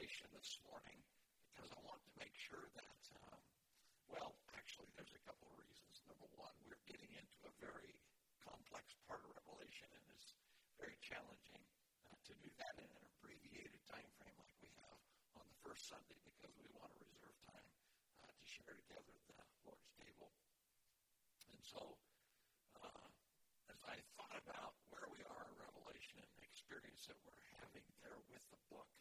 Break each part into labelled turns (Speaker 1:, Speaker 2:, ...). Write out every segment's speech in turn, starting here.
Speaker 1: revelation this morning because I want to make sure that, actually there's a couple of reasons. Number one, we're getting into a very complex part of Revelation, and it's very challenging to do that in an abbreviated time frame like we have on the first Sunday because we want to reserve time to share together at the Lord's table. And so as I thought about where we are in Revelation and the experience that we're having there with the book,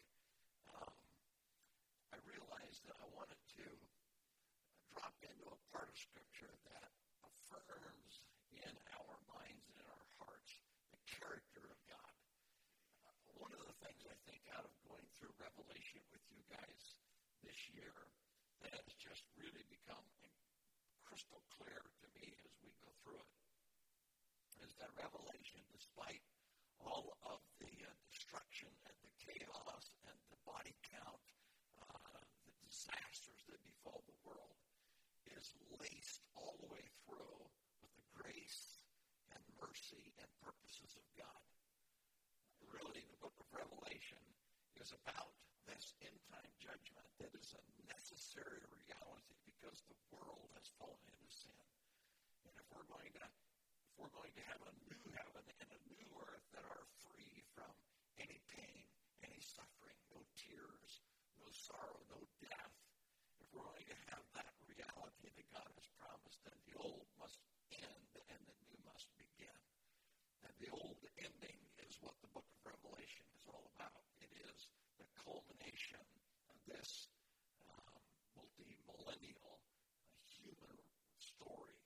Speaker 1: I realized that I wanted to drop into a part of Scripture that affirms in our minds and in our hearts the character of God. One of the things I think out of going through Revelation with you guys this year that has just really become crystal clear to me as we go through it is that Revelation, despite all of the destruction and the chaos and the body count, the disasters that befall the world, is laced all the way through with the grace and mercy and purposes of God. Really, the book of Revelation is about this end-time judgment that is a necessary reality because the world has fallen into sin. And if we're going to have a new heaven and a new earth that are free from any pain, any suffering, no tears, no sorrow, no death, if we're going to have that reality that God has promised, then the old must end and the new must begin. And the old ending is what the book of Revelation is all about. It is the culmination of this multi-millennial human story.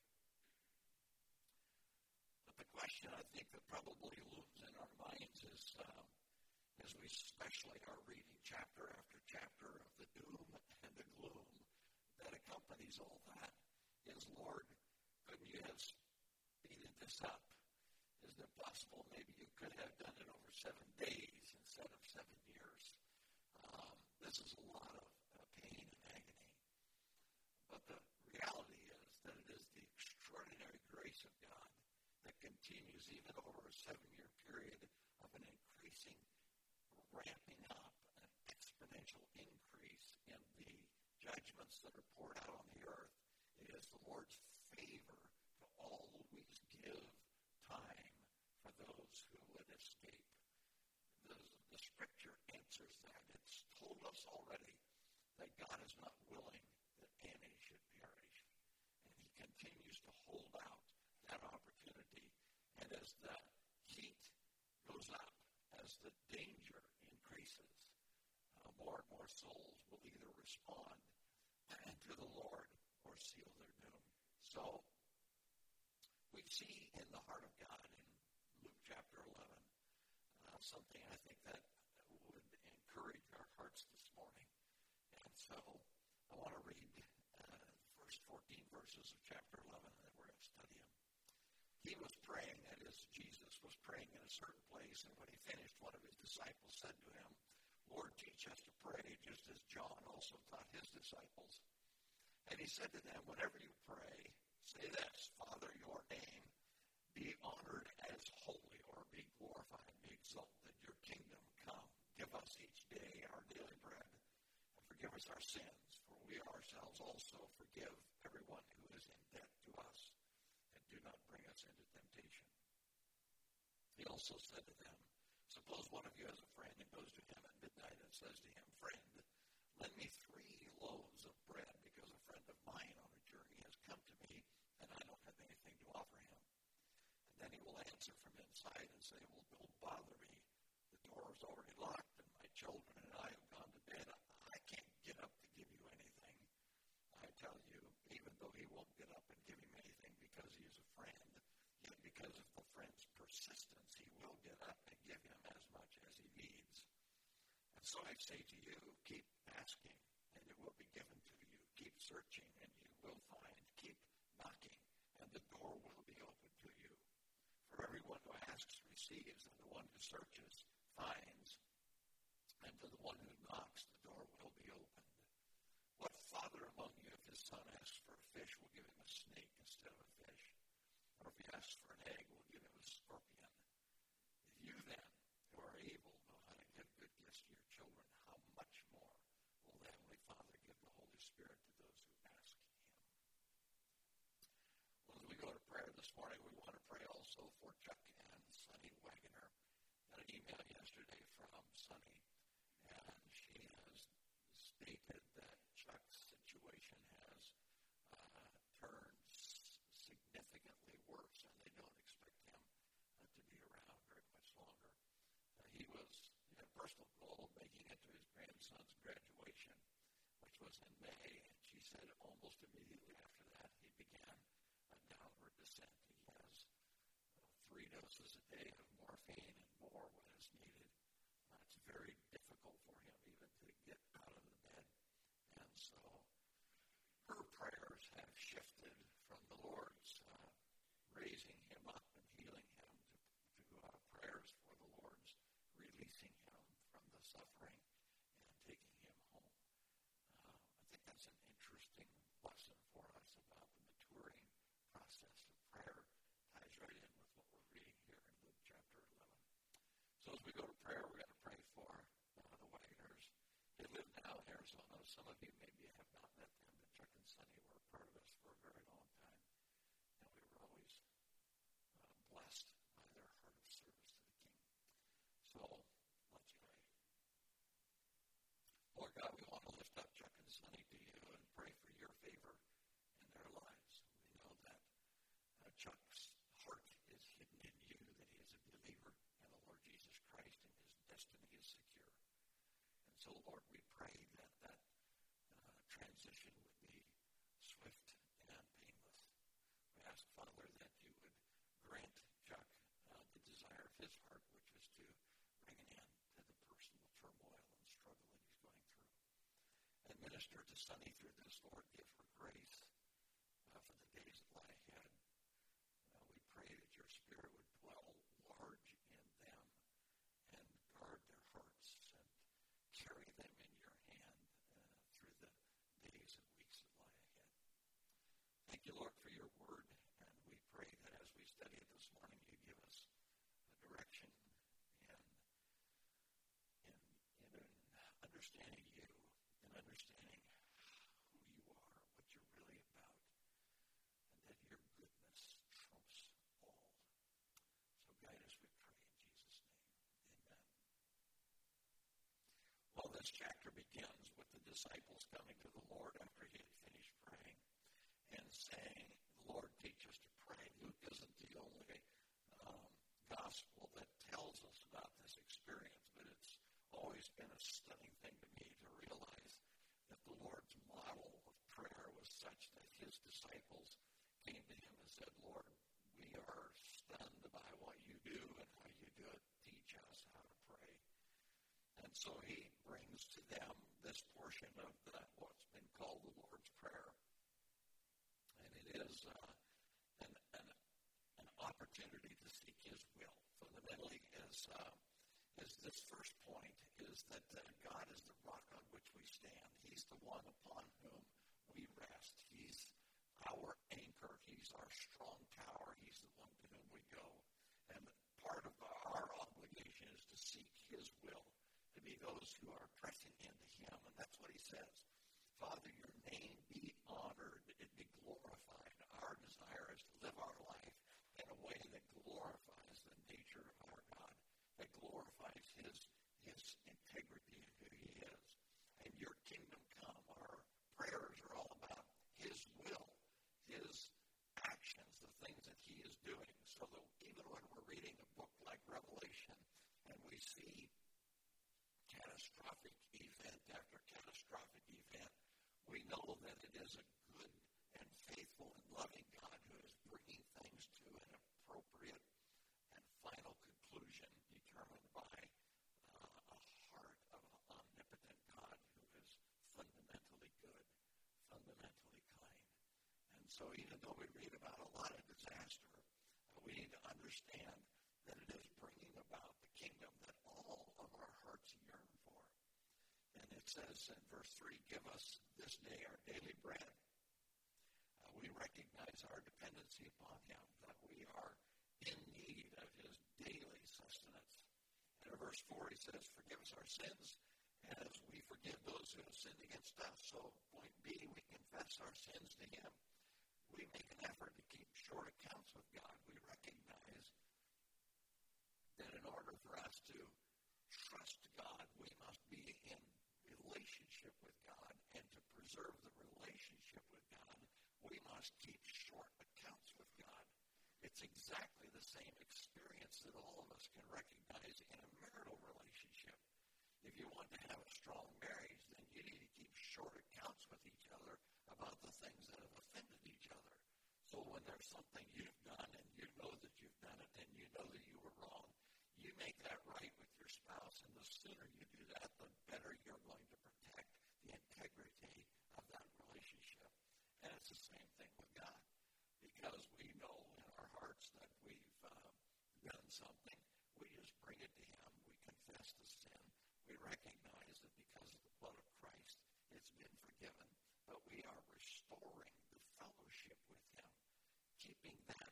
Speaker 1: But the question I think that probably looms in our minds is, as we especially are reading chapter after chapter of the doom and the gloom that accompanies all that, is, Lord, couldn't you have speeded this up? Is it possible maybe you could have done it over 7 days instead of 7 years? This is a lot of pain and agony. But the reality is that it is the extraordinary grace of God that continues even over a 7-year period of an increasing, ramping up, an exponential increase in the judgments that are poured out on the earth. It is the Lord's favor to always give time for those who would escape. The Scripture answers that. It's told us already that God is not willing that any should perish. And He continues to hold out that opportunity. And as the heat goes up, as the danger increases, more and more souls will either respond to the Lord or seal their doom. So we see in the heart of God in Luke chapter 11 something I think that would encourage our hearts this morning. And so I want to read first 14 verses of chapter 11, and we're going to study them. He was praying, that is, Jesus was praying in a certain place, and when he finished, one of his disciples said to him, Lord, teach us to pray, just as John also taught his disciples. And he said to them, whenever you pray, say this, Father, your name be honored as holy, or be glorified, be exalted, your kingdom come. Give us each day our daily bread, and forgive us our sins, for we ourselves also forgive everyone who is in debt to us, and do not bring us into temptation. He also said to them, suppose one of you has a friend and goes to him at midnight and says to him, friend, lend me 3 loaves of bread, because a friend of mine on a journey has come to me, and I don't have anything to offer him. And then he will answer from inside and say, well, don't bother me. The door is already locked, and my children and I have gone to bed. I can't get up to give you anything. I tell you, even though he won't get up and give him anything because he is a friend, yet because of the friend's persistence, he will get up and give him as much as he needs. And so I say to you, keep asking, and it will be given to you. Keep searching, and you will find. Keep knocking, and the door will be open to you. For everyone who asks receives, and the one who searches finds, and to the one who knocks, the door will be opened. What father among you, if his son asks for a fish, will give him a snake instead of a fish? Or if he asks for an egg, will give him a scorpion? If you then, who are able, know how to give good gifts to your children, how much more Wagoner. Got an email yesterday from Sunny, and she has stated that Chuck's situation has turned significantly worse, and they don't expect him to be around very much longer. He had a personal goal of making it to his grandson's graduation, which was in May, and she said almost immediately after that he began a downward descent. He has 3 doses a day of morphine and more when it's needed. It's very difficult for him even to get out of the bed. And so her prayers have shifted from the Lord's raising him up and healing him to prayers for the Lord's releasing him from the suffering and taking him home. I think that's an interesting lesson for us about the maturing process of prayer. Ties right in with what we're reading here in Luke chapter 11. So as we go to prayer, we're going to pray for the Wagoners. They live now in Arizona. Some of you maybe have not met them, but Chuck and Sunny were a part of us for a very long time, and we were always blessed by their heart of service to the King. So let's pray. Lord God, we want to lift up Chuck and Sunny to you and pray for your favor in their lives. We know that Chuck's heart is hidden in you, that he is a believer in the Lord Jesus Christ, and his destiny is secure. And so, Lord, we pray that transition would be swift and painless. We ask, Father, that you would grant Chuck the desire of his heart, which is to bring an end to the personal turmoil and struggle that he's going through. And minister to Sunny through this, Lord. Give her grace for the days that lie ahead. We pray that your Spirit would dwell large in them and guard their hearts and carry them in your hand through the days and weeks that lie ahead. Thank you, Lord, for your word, and we pray that as we study it this morning, you give us a direction in understanding you and understanding who you are, what you're really about, and that your goodness trumps all. So guide us, we pray, in Jesus' name. Amen. Well, this chapter begins with the disciples coming to the Lord after he had finished praying and saying, Lord, teach us to pray. Luke isn't the only gospel that tells us about this experience, but it's always been a stunning thing to me to realize that the Lord's model of prayer was such that his disciples came to him and said, Lord, we are stunned by what you do and how you do it. Teach us how to pray. And so he brings to them this portion of what's been called the Lord's Prayer. And it is an opportunity to seek his will. Fundamentally, is this first point is that God is the rock on which we stand. He's the one upon whom we rest. He's our anchor. He's our strong tower. He's the one to whom we go. And part of our obligation is to seek his will, to be those who are pressing into him. And that's what he says. Father, your name be honored. It be glorified. Our desire is to live our life in a way that glorifies the nature of our God, that glorifies his integrity and who he is. And your kingdom come. Our prayers are all about his will, his actions, the things that he is doing. So that even when we're reading a book like Revelation and we see catastrophic event after catastrophic event, we know that it is a good and faithful and loving God who is bringing things to an appropriate and final conclusion determined by a heart of an omnipotent God who is fundamentally good, fundamentally kind. And so even though we read about a lot of disaster, we need to understand that it is bringing about the kingdom that all of our hearts yearn for. And it says in verse 3, give us this day our daily bread. We recognize our dependency upon him, that we are in need of his daily sustenance. And in verse 4 he says, forgive us our sins as we forgive those who have sinned against us. So point B, we confess our sins to him. We make an effort to keep short accounts with God. We recognize must keep short accounts with God. It's exactly the same experience that all of us can recognize in a marital relationship. If you want to have a strong marriage, then you need to keep short accounts with each other about the things that have offended each other. So when there's something you've done and you know that you've done it and you know that you were wrong, you make that right with your spouse, and the sooner you do that, the better you're going to protect the integrity of that relationship. And it's the same thing with God, because we know in our hearts that we've done something. We just bring it to Him. We confess the sin. We recognize that because of the blood of Christ, it's been forgiven. But we are restoring the fellowship with Him, keeping that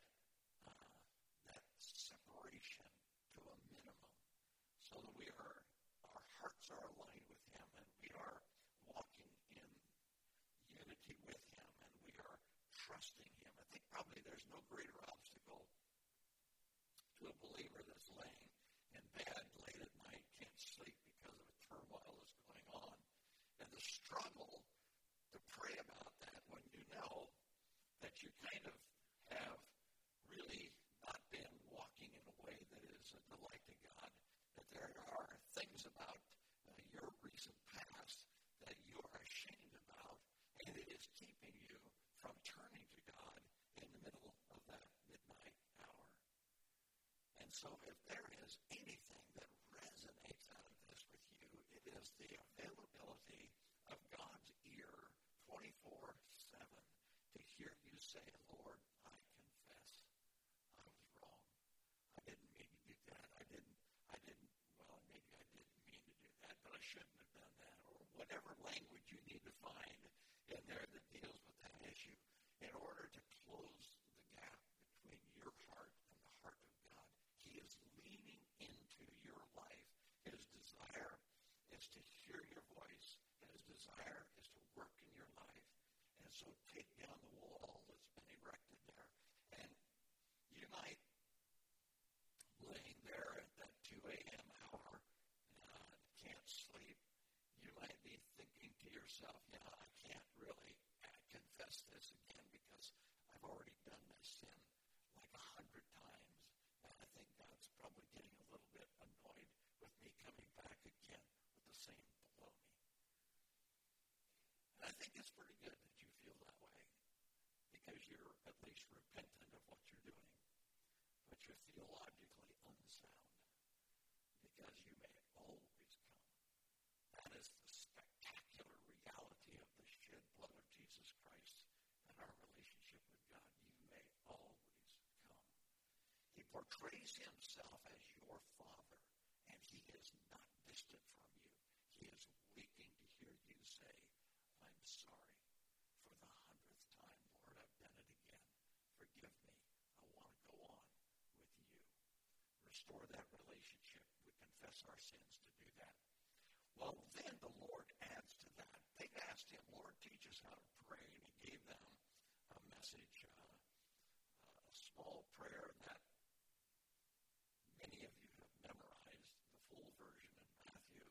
Speaker 1: separation to a minimum, so that our hearts are aligned with Him, and we are walking in unity with Him, and we are trusting Him. I think probably there's no greater obstacle to a believer that's laying in bed late at night, can't sleep because of a turmoil that's going on, and the struggle to pray about that when you know that you kind of have really not been walking in a way that is a delight to God, that there are things about your recent past that you are ashamed about, and it is keeping you from turning to God in the middle of that midnight hour. And so if there is anything that resonates out of this with you, it is the availability of God's ear 24/7 to hear you say, Lord, I confess I was wrong. I didn't mean to do that. Well, maybe I didn't mean to do that, but I shouldn't have done that. Or whatever language you need to find in there that deals with that issue in order to close the gap between your heart and the heart of God. He is leaning into your life. His desire is to hear your voice. His desire is to work in your life. And so take down the wall that's been erected there. And you might, laying there at that 2 a.m. hour, can't sleep. You might be thinking to yourself, I can't really confess this again because I've already done this sin like 100 times. And I think God's probably getting a little bit annoyed with me coming back again with the same baloney. And I think it's pretty good that you feel that way, because you're at least repentant of what you're doing. But you're theologically unsound, because you may always come. That is the spectacular reality of the shed blood of Jesus Christ and our relationship with God. You may always come. He portrays Himself as your Father, and He is not distant from you. He is waiting to hear you say, I'm sorry for the 100th time, Lord, I've done it again. Forgive me. I want to go on with you. Restore that relationship. We confess our sins to do that. Well, then the Lord adds to that. They asked Him, Lord, teach us how to pray. And He gave them a message, a small prayer that many of you have memorized, the full version in Matthew.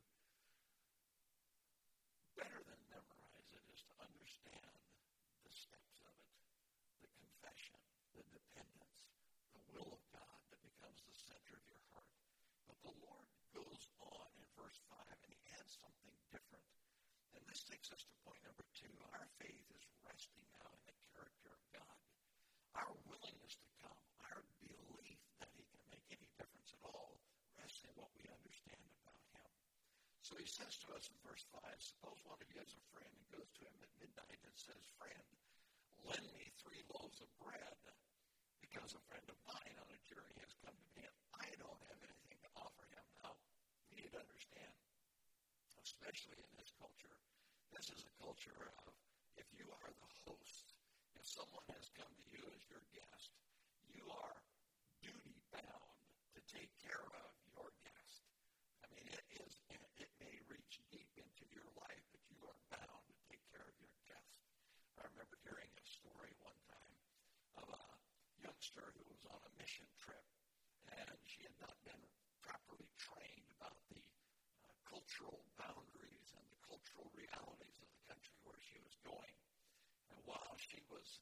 Speaker 1: Better than memorize it is to understand the steps of it, the confession, the dependence, the will of God that becomes the center of your heart. But the Lord goes on in verse 5, and He adds something different. And this takes us to point number 2. Our faith is resting now in the character of God. Our willingness to come, our belief that He can make any difference at all, rests in what we understand about Him. So He says to us in verse 5, suppose one of you has a friend and goes to him at midnight and says, friend, lend me 3 loaves of bread, because a friend of mine on a journey has come to me and I don't have anything to offer him. Now, you need to understand, especially in this culture, this is a culture of, if you are the host, if someone has come to you as your guest, you are duty-bound to take care of your guest. I mean, it may reach deep into your life, but you are bound to take care of your guest. I remember hearing a story one time of a youngster who was on a mission trip, and she had not been properly trained about the cultural boundaries and the cultural realities of the country where she was going. And while she was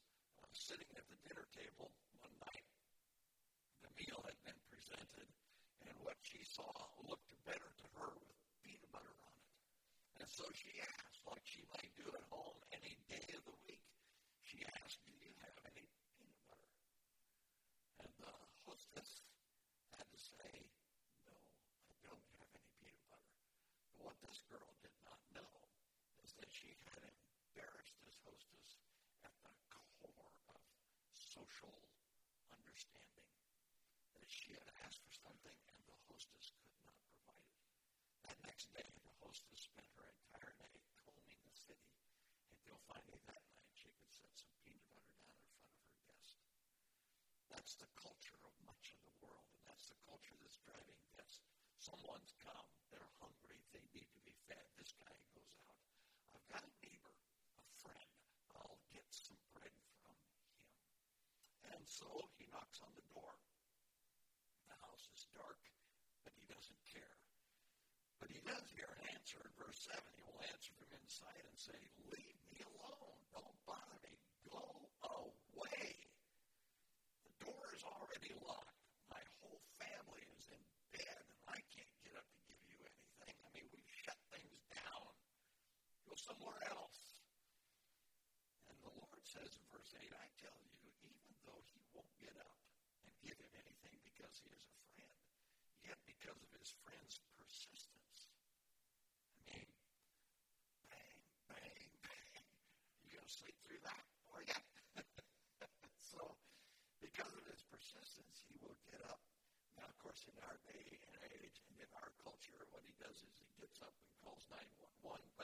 Speaker 1: sitting at the dinner table one night. The meal had been presented, and what she saw looked better to her with peanut butter on it. And so she asked, like she might do at home any day of the week, she asked, do you have any peanut butter? And the hostess had to say, no, I don't have any peanut butter. But what this girl did not know is that she had embarrassed this hostess at the core of social understanding. That she had asked for something and the hostess could not provide it. That next day, the hostess spent her entire day combing the city until finally that night she could set some peanut butter down in front of her guest. That's the culture of much of the world, and that's the culture that's driving this. Someone's come, they're hungry, they need to be fed. This guy goes out. I've got a neighbor, a friend. I'll get some bread from him. And so he knocks on the door. The house is dark, but he doesn't care. But he does hear an answer in verse 7. He will answer from inside and say, leave me alone. Don't bother me. Go away. The door is already locked. My whole family is in bed, and I can't get up to give you anything. I mean, we've shut things down. Go somewhere else. And the Lord says in verse 8, I tell you, even though he won't get up and give him anything because he is a friend, yet because of his friend's persistence, I mean, bang, bang, bang. You going to sleep through that? Or yeah. So, because of his persistence, he will get up. Now, of course, in our day and age and in our culture, what he does is he gets up and calls 911. But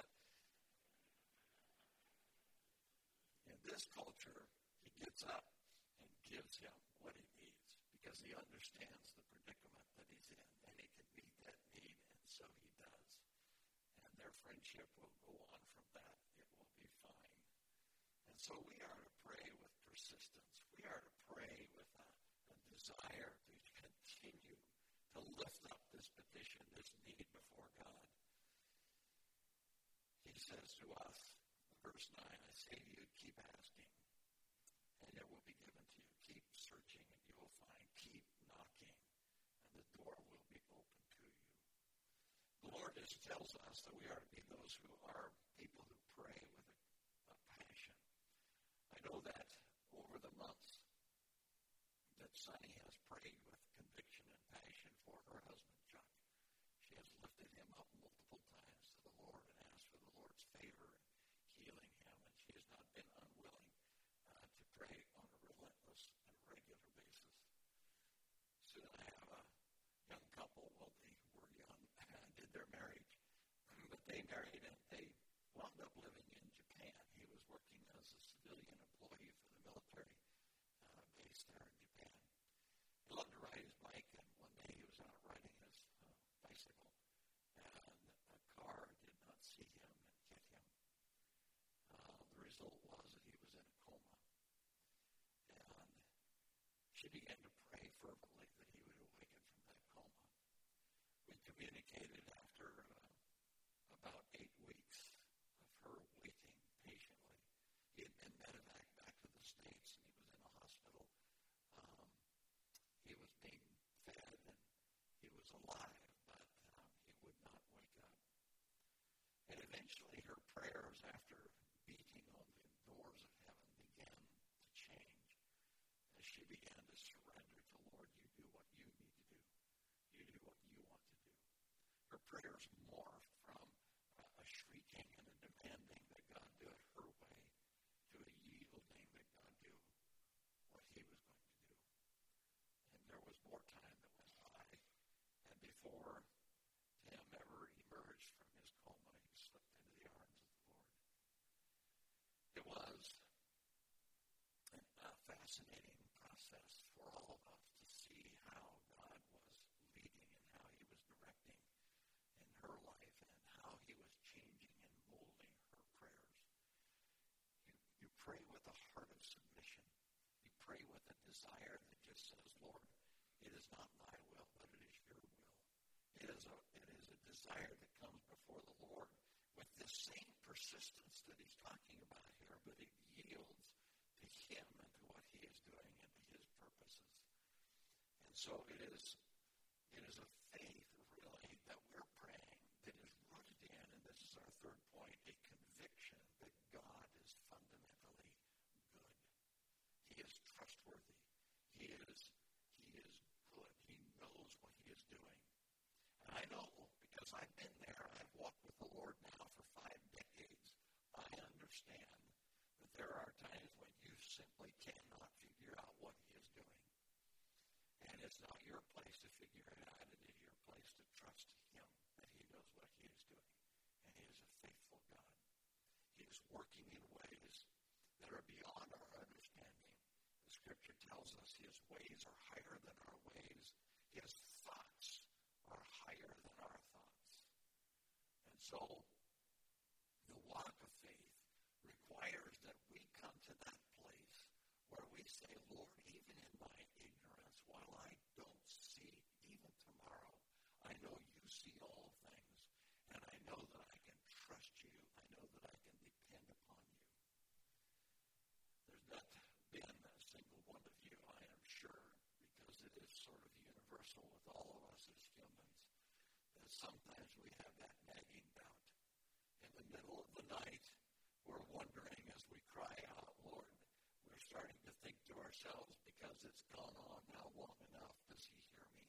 Speaker 1: in this culture, he gets up and gives him what he needs because he understands the predicament that he's in, and he can meet that need, and so he does. And their friendship will go on from that. It will be fine. And so we are to pray with persistence. We are to pray with a desire to continue to lift up this petition, this need before God. He says to us, verse 9, I say to you, keep asking, and it will be given to you. Keep searching, and you will find. Keep knocking, and the door will be open to you. The Lord just tells us that we are to be those who are people who pray with a passion. I know that over the months that Sunny has prayed with conviction and passion for her husband, Chuck. She has lifted him up multiple times to the Lord and asked for the Lord's favor in healing him, and she has not been unwilling to pray on a relentless and regular basis. Soon I have a young couple. Well, they were young and did their marriage, but they married and they wound up living in Japan. He was working as a civilian employee for the military base there in Japan. He loved to ride his bike, and one day he was out riding his bicycle, and a car did not see him and hit him. The result was that he was in a coma, and she began to pray fervently that he would awaken from that coma. We communicated after about 8 weeks of her waiting patiently. He had been medevaced back to the States, and he was in a hospital. He was being fed, and he was alive, but he would not wake up. And eventually her prayers, after beating on the doors of heaven, began to change as she began to surrender to, Lord, you do what you need to do. You do what you want to do. Her prayers morphed from a shrieking and a demanding that God do it her way to a yielding that God do what he was going to do. And there was more time that went by, and before Tim ever emerged from his coma, he slipped into the arms of the Lord. It was a fascinating process for all of us to see how God was leading and how he was directing in her life and how he was changing and molding her prayers. You pray with a heart of submission. You pray with a desire that just says, Lord, it is not my will, but it is your will. It is a desire that comes before the Lord with the same persistence that he's talking about here, but it yields to him and to so it is a faith, really, that we're praying that is rooted in, and this is our third point, a conviction that God is fundamentally good. He is trustworthy. He is good. He knows what he is doing. And I know, because I've been there, I've walked with the Lord now for 5 decades, I understand that there are times when you simply cannot figure out what he is doing. And it's not your place to figure it out. It is your place to trust him that he knows what he is doing. And he is a faithful God. He is working in ways that are beyond our understanding. The scripture tells us his ways are higher than our ways. His thoughts are higher than our thoughts. And so the walk of faith requires that we come to that place where we say, Lord, even in my ignorance, while I don't see even tomorrow, I know you see all things, and I know that I can trust you. I know that I can depend upon you. There's not been a single one of you, I am sure, because it is sort of universal with all of us as humans, that sometimes we have that nagging doubt. In the middle of the night, we're wondering as we cry out, Lord, we're starting to think to ourselves, because it's gone on now long enough, does he hear me?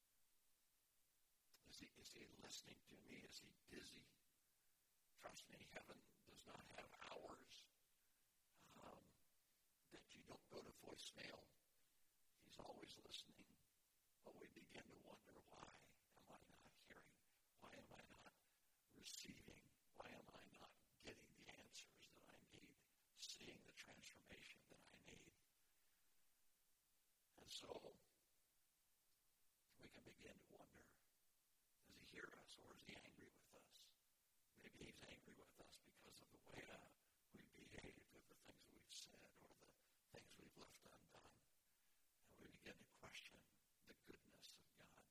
Speaker 1: Is he listening to me? Is he busy? Trust me, heaven does not have hours that you don't go to voicemail. He's always listening. But we begin to wonder, why am I not hearing? Why am I not receiving? Why am I not getting the answers that I need, seeing the transformation that I need? And so we can begin to wonder, does he hear us, or is he angry with us? Maybe he's angry with us because of the way we behaved, or the things that we've said, or the things we've left undone. And we begin to question the goodness of God.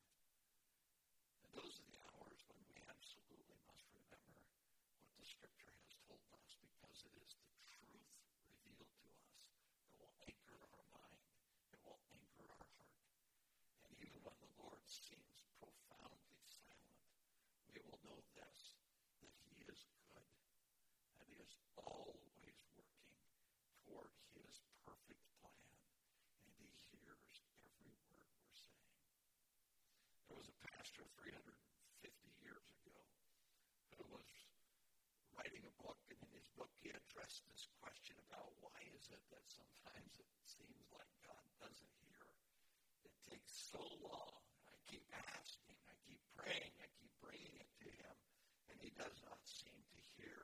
Speaker 1: And those are the hours when we absolutely must remember what the Scripture has told us, because it is the truth revealed to us that will anchor our mind, it will anchor our heart. And even when the Lord seems profoundly silent, we will know this, that he is good, and he is always working toward his perfect plan, and he hears every word we're saying. There was a pastor 350 years ago who was writing a book, and in his book he addressed this question about why is it that sometimes it seems like God doesn't hear. It takes so long. I keep asking, I keep praying, I keep bringing it to him, and he does not seem to hear.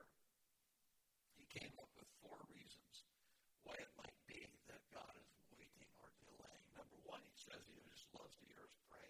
Speaker 1: He came up with 4 reasons why it might be that God is waiting or delaying. Number 1, he says he just loves to hear us pray.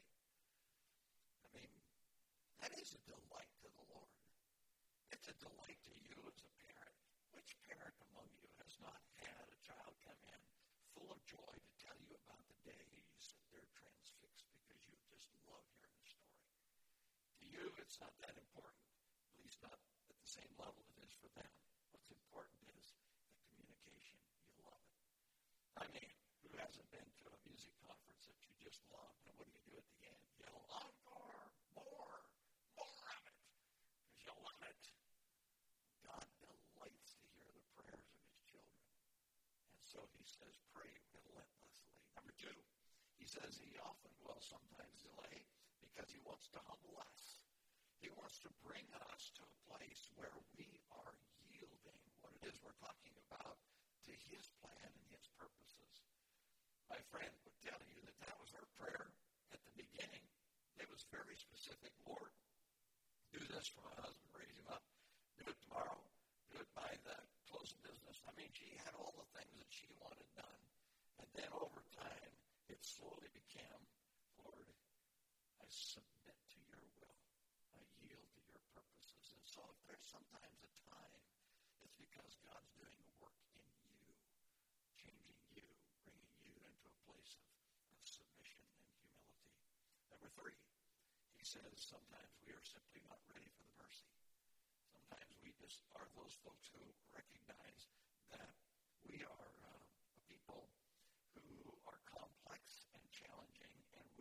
Speaker 1: I mean, that is a delight to the Lord. It's a delight to you as a parent. Which parent among you has not had a child come in full of joy to tell you about the day you sit there transfixed because you just love hearing the story? To you, it's not that important, at least not at the same level it is for them. What's important is the communication. You love it. I mean, who hasn't been to a music conference that you just love? And what do you do at the end? Yell, encore, more of it, because you love it. God delights to hear the prayers of his children. And so he says, pray relentlessly. Number 2, he says he often will sometimes delay because he wants to humble us. He wants to bring us to a place where we are yielding what it is we're talking about to his plan and his purposes. My friend would tell you that that was her prayer at the beginning. It was very specific. Lord, do this for my husband, raise him up. Do it tomorrow. Do it by the close of business. I mean, she had all the things that she wanted done. And then over time, it slowly became, Lord, I submit to your will. I yield to your purposes. And so if there's sometimes a time, it's because God's doing a work in you, changing you, bringing you into a place of submission and humility. Number 3, he says sometimes we are simply not ready for the mercy. Sometimes we just are those folks who recognize that we are a people who are complex and challenging and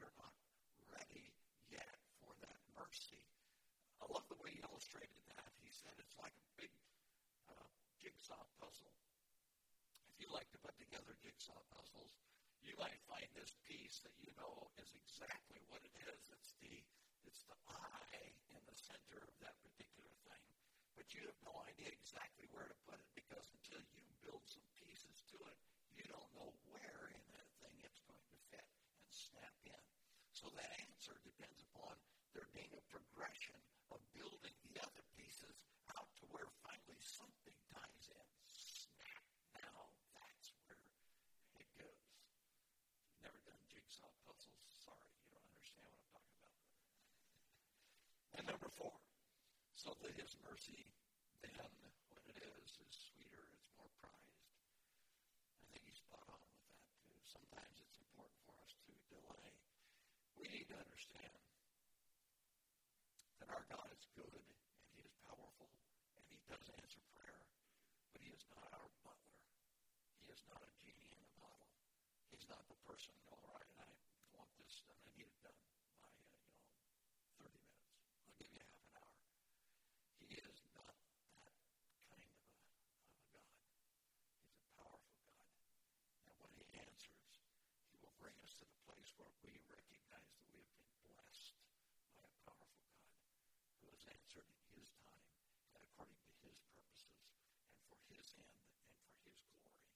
Speaker 1: jigsaw puzzle. If you like to put together jigsaw puzzles, you might find this piece that you know is exactly what it is. It's the eye in the center of that particular thing. But you have no idea exactly where to put it, because until you build some pieces to it, you don't know where in that thing it's going to fit and snap in. So that answer depends upon there being a progression of building the other pieces out to where finally something ties in. Snap. Now that's where it goes. If you've never done jigsaw puzzles, sorry, you don't understand what I'm talking about. And number 4, so that his mercy then, when it is sweeter, it's more prized. I think he's spot on with that too. Sometimes it's important for us to delay. We need to understand that our God is good and he is powerful and he does answer prayer, but he is not our butler. He is not a genie in a bottle. He's not the person, all right, and I want this done. I need it done by, 30 minutes. I'll give you half an hour. He is not that kind of a God. He's a powerful God. And when he answers, he will bring us to the place where we recognize that we have been blessed by a powerful God who has answered in his time and according to his purposes and for his end and for his glory.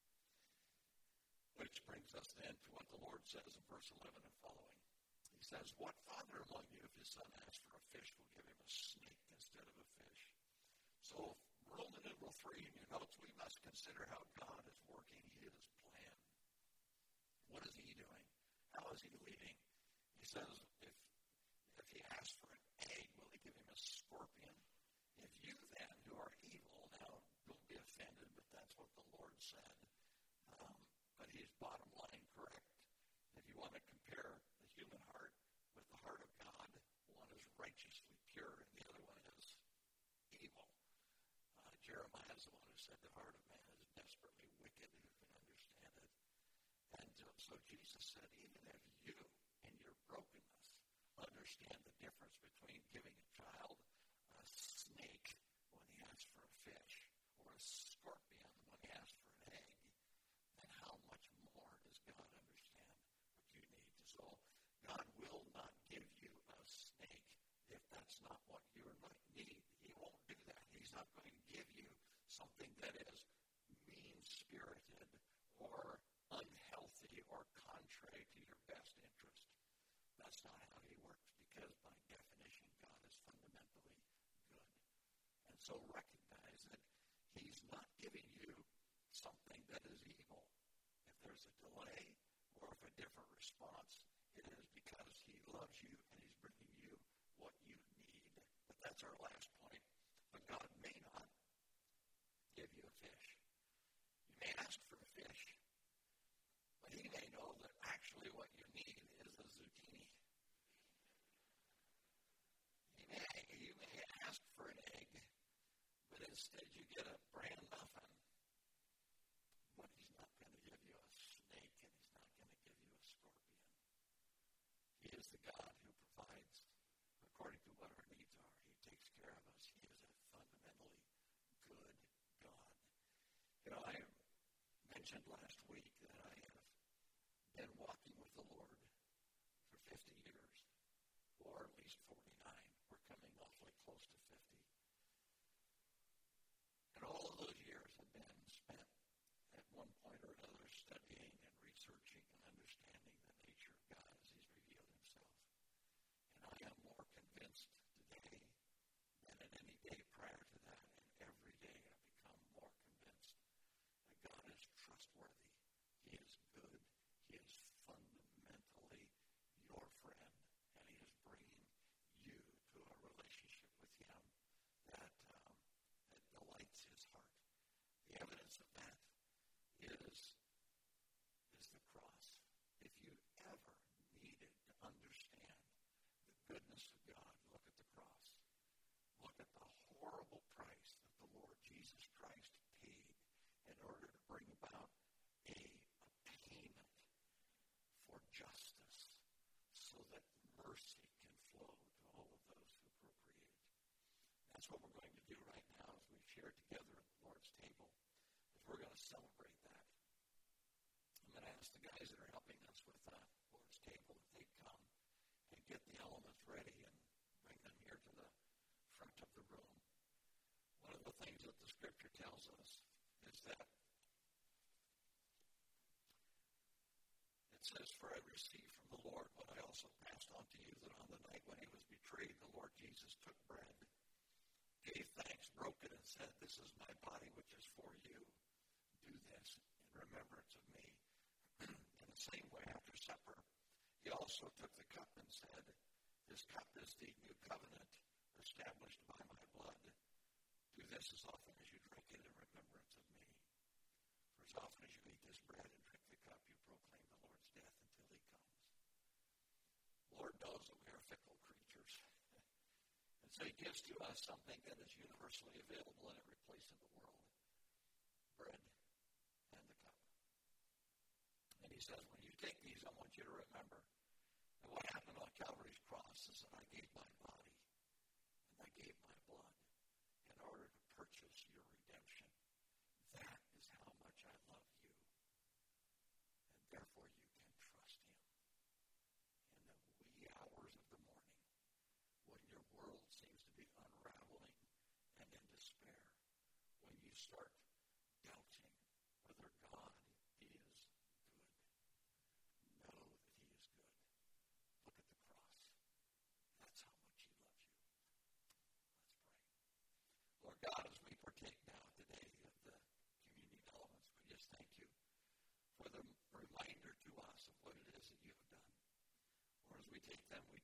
Speaker 1: Which brings us then to what the Lord says in verse 11 and following. He says, "What father among you, if his son asks for a fish, will give him a snake instead of a fish?" So, Roman numeral 3 in your notes, we must consider how God is working his plan. What is he doing? How is he leading? He says, if he asks for an egg, will he give him a scorpion? If you then, who are evil, now don't be offended, but that's what the Lord said. But he's bottom line correct. If you want to compare the human heart with the heart of God, one is righteously pure and the other one is evil. Jeremiah is the one who said the heart of man is desperately wicked, who can understand it. And so Jesus said, even if you, in your brokenness, understand the difference between giving a child a snake when he asks for a fish or a scorpion when he asks for an egg, then how much more does God understand what you need? So God will not give you a snake if that's not what you need. He won't do that. He's not going to give you something that is mean-spirited or unhealthy or contrary to your best interest. That's not how he works, because by definition, God is fundamentally good. And so recognize that he's not giving you something that is evil. If there's a delay or if a different response, it is because he loves you and he's bringing you what you need. But that's our last point. But God may not give you a fish. You may ask for a fish, but he may know that actually what you need is a zucchini. You may ask for an egg, but instead you get a bran muffin. But he's not going to give you a snake, and he's not going to give you a scorpion. He is the God who provides according to what our needs are. He takes care of us. He is a fundamentally good God. I mentioned last week that I have been walking with the Lord for 50 years, or at least 49. We're coming awfully close to 50. And all of those years have been spent at one point or another studying and researching and understanding the nature of God as he's revealed himself. And I am more convinced today than at any day prior to that. And every day I become more convinced that God is trustworthy. He is good. He is fundamentally your friend. And he is bringing you to a relationship with him that delights his heart. The evidence of that is the cross. If you ever needed to understand the goodness of God, look at the cross. Look at the horrible price that the Lord Jesus Christ paid in order to bring about a payment for justice so that mercy can flow to all of those who procreated. That's what we're going to do right now as we share together at the Lord's table. we're going to celebrate that. I'm going to ask the guys that are helping us with the Lord's table if they'd come and get the elements ready and bring them here to the front of the room. One of the things that the Scripture tells us is that it says, "For I received from the Lord what I also passed on to you, that on the night when he was betrayed, the Lord Jesus took bread, gave thanks, broke it, and said, 'This is my body, which is for you. Do this in remembrance of me.' In the same way, after supper, he also took the cup and said, 'This cup is the new covenant established by my blood. Do this as often as you drink it in remembrance of me. For as often as you eat this bread and drink the cup, you proclaim the Lord's death until he comes.'" The Lord knows that we are fickle creatures. And so he gives to us something that is universally available in every place in the world: bread and the cup. And he says, when you take these, I want you to remember that what happened on Calvary's cross is that I gave my body and I gave my blood in order to purchase your redemption. That is how much I love you. And therefore you can trust him. In the wee hours of the morning, when your world seems to be unraveling and in despair, when you start doubting whether God is good, know that he is good. Look at the cross. That's how much he loves you. Let's pray. Lord God, as we partake now today of the communion elements, we just thank you for the reminder to us of what it is that you have done. Or as we take them,